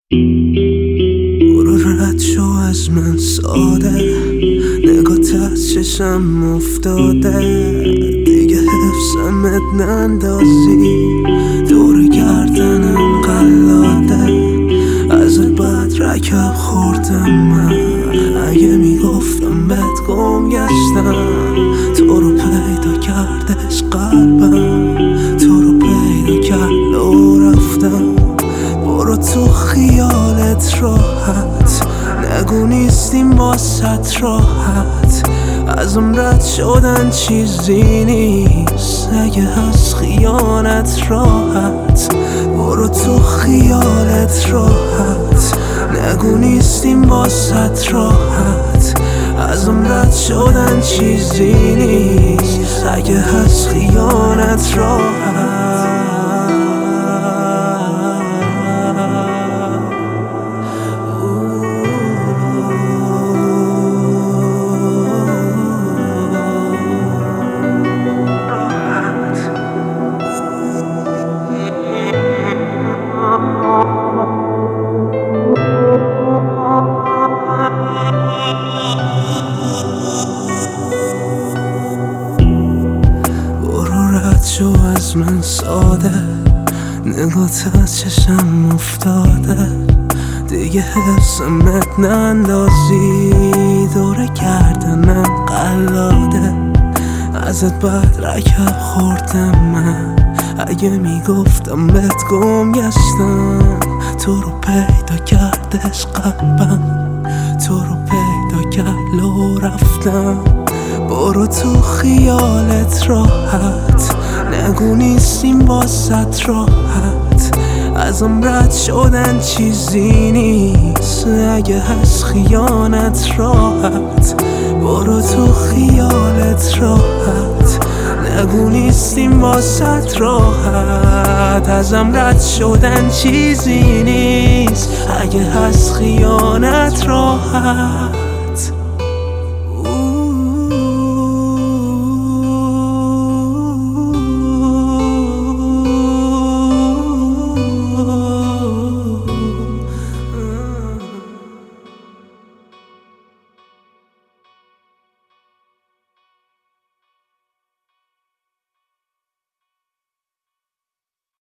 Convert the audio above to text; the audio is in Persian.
برو رد شو از من ساده، نگات از چشم افتاده، دیگه حفظمت نندازی، دور گردنم قلاده، ازت بد رکب خوردم من، اگه میگفتم بهت گم گشتم، تو رو پیدا کردش قلبم، تو رو پیدا کرد و رفتم. برو تو خیالت راحت، نگو نیستیم باست راحت، ازم رد شدن چیزی نیست اگه از خیانت راحت. برو تو خیالت راحت، نگو نیستیم باست راحت، ازم رد شدن چیزی نیست اگه از خیانت راحت. شو از من ساده، نگات از چشم افتاده، دیگه حفظمت نندازی، دور گردنم قلاده، ازت بد رکب خوردم من، اگه میگفتم بهت گم گشتم، تو رو پیدا کردش قلبم، تو رو پیدا کرد و رفتم. برو تو خیالت راحت، نگو نیستیم باست راحت، ازم رد شدن چیزی نیست اگه از خیانت راحت. برو تو خیالت راحت، نگو نیستیم باست راحت، ازم رد شدن چیزی نیست اگه از خیانت راحت.